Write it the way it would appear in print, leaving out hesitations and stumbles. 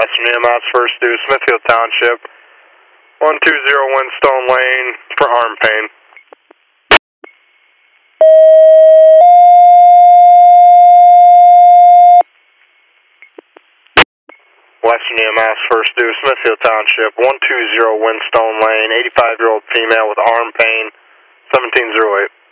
Western EMS first due, Smithfield Township, 120 Windstone Lane for arm pain. Western EMS first due, Smithfield Township, 120 Windstone Lane, 85-year-old female with arm pain, 1708.